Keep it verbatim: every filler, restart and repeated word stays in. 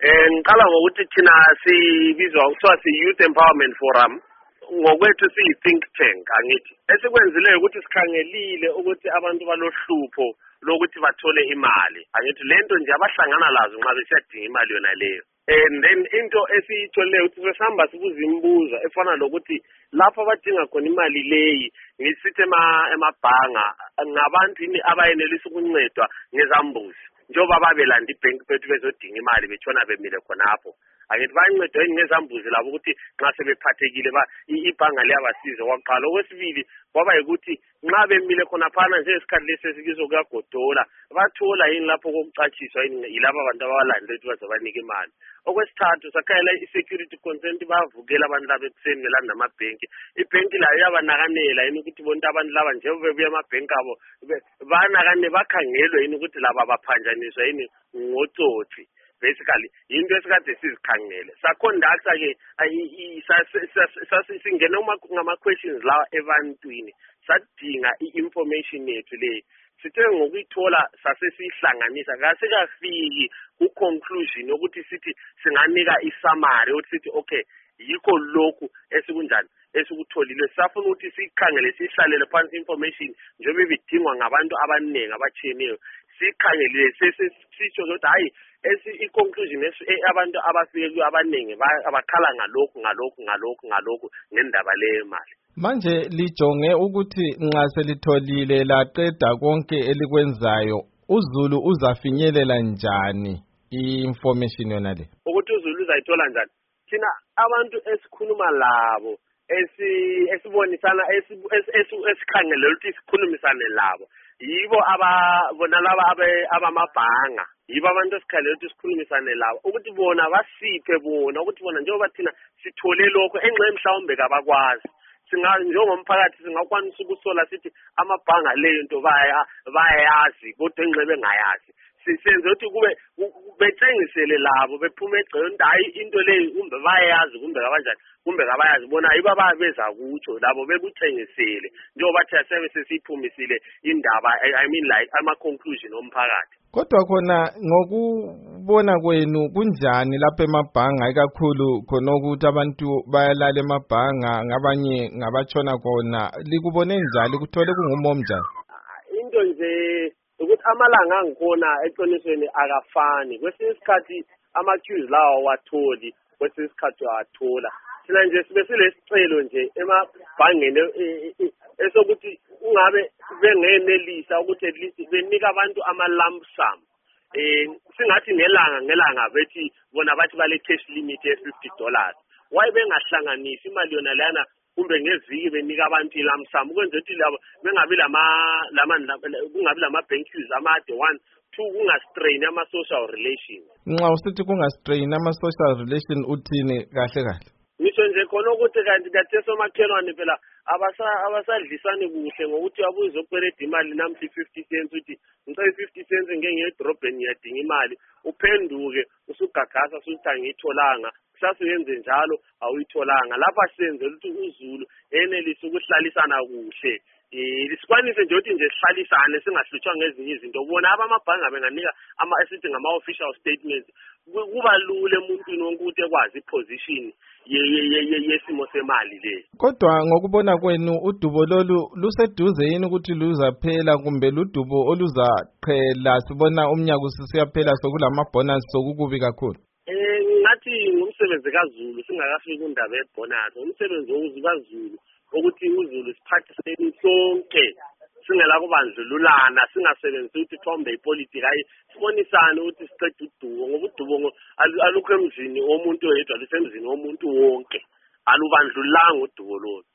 Eh ngiqala ngokuthi thina sibizwa kuthiwa si-Youth Empowerment Forum ngokwethu siyi-think tank angithi. Esikwenzileyo ukuthi sikhangelile ukuthi abantu balohlupho lokuthi bathole imali. Angithi lento nje abahlangana lazo nxa besiyadinga imali yona leyo. And then into esiyitholileyo ukuthi sesihamba sibuza imibuzo efana lokuthi lapho abadinga khona imali leyi ngisithi emabhanga ngabantu yini abayenelisa ukuncedwa ngezambuzi njengoba babelanda ibhenki bethu bezodinga imali betshona bemile khonapho. Angithi bayancedwa yini ngezambuzi labo ukuthi nxa sebephathekile ibhanga liyabasiza kwaqala. Okwesibili kwaba yikuthi nxa bemile khonaphana njengesikhathi lesi esikizo kuyagodola bathola yini lapho kokucatshiswa yini yilabo abantu ababalanda ukuthi bazobanika imali. Okwesithathu sakhayela i-security consent bavukela abantu laba ekuseni belanda amabhenki. Ibhenki layo yabanakanela yini ukuthi bonke abantu laba njengoba bebuya amabhenki abo banakane bakhangelwe yini ukuthi laba baphanjaniswa yini ngotsotsi. Basically into esikade sizikhangele saconducta ke singena ngama-questions lawa ebantwini sadinga i-information yethu le sithe ngokuyithola sasesiyihlanganisa kasekafiki ku-conclusion yokuthi sithi singanika i-summary ukuthi sithi okay yikho lokhu esikunjani esikutholile safuna ukuthi sikhangele sihlalele phansi information njengoba ibidingwa ngabantu abaningi abatshiyeneyo sikhangelile sesisho ukuthi hayi i-conclusion abantu abafike kuyo abaningi abakhala ngalokhu ngalokhu ngalokhu ngalokhu ngendaba leyo mali. Manje lijonge ukuthi nxa selitholile laqeda konke elikwenzayo uZulu uzafinyelela njani i-information yona le? Ukuthi uZulu uzayithola njani? Thina abantu esikhuluma labo esibonisana esikhangele ukuthi sikhulumisane labo yibo ababona laba abamabhanga yibo abantu esikhalela ukuthi sikhulumisane labo ukuthi bona basiphe bona ukuthi bona njengoba thina sithole lokho engxe mhlawumbe kabakwazi singa njengomphakathi singakwanisa ukusola sithi amabhanga leyo into bayayazi kodwa engxe bengayazi senze ukuthi kube bethengisele labo bephume egcekeni hayi into leyo kumbe bayayazi kumbe kanjani kumbe kabayazi bona yibo ababeza kutsho labo bekuthengisele njengoba thi asebe sesiphumisile indaba I mean like ama conclusion omphakathi. Kodwa khona ngokubona kwenu kunjani lapha emabhanga ikakhulu khona ukuthi abantu bayalala emabhanga ngabanye ngabatshona khona likubone njani kuthole kungumo njani? Into nje ukuthi amalanga angikhona eqinisweni akafani kwesinye isikhathi ama-queues lawa watholi kwesinye isikhathi wathola thina nje sibe silesicelo nje emabhangeni esokuthi ungabe bengenelisa ukuthi at least benika abantu ama-lump sum eh singathi ngelanga ngelanga bethi bona bathi bale cash limit ye fifty dollars why bengahlanganisi imali yona lana kumbe ngeviki benika abantu i-lump sum ukwenza ukuthi labo bengabi lama kungabi lama bank queues amade one two kungastrain ama-social relations. Nxa usithi kungastrain ama-social relation uthini kahle kahle? Ngisho nje khona ukuthi kanti kade somakhelwane phela abasadlisani kuhle ngokuthi wabuza ukukweleda imali namhla fifty cents uthi ngicela fifty cents ngenge edrobheni ngiyadinga imali uphenduke usugagasa usuthi angiyitholanga kusasa uyenze njalo awuyitholanga lapha senze ukuthi uZulu enelise ukuhlalisana kuhle eh sikwanise nje ukuthi nje sihlalisane singahlutshwa ngezinye izinto ubona abamabhanga benganika ama esithi ngama official statements kuba lule emuntwini wonke ukuthi ekwazi iposition yesimo semali le. Kodwa ngokubona kwenu udubo lolu luseduze yini ukuthi luzaphela kumbe ludubo oluzaqhela sibona umnyaka usiyaphela sokulama bonus sokukubi kakhulu? Eh ngathi ngumsebenzi kaZulu singakafiki indaba yebonus umsebenzi wokuZulu ukuthi uZulu siphathiseni sonke singela kubandlululana singasebenzisi ukuthi thombe ipolitiki ayi sibonisane ukuthi siqede udubo ngoba udubo alukho emzini womuntu oyedwa lusemzini womuntu wonke alubandlulanga udubo lolu.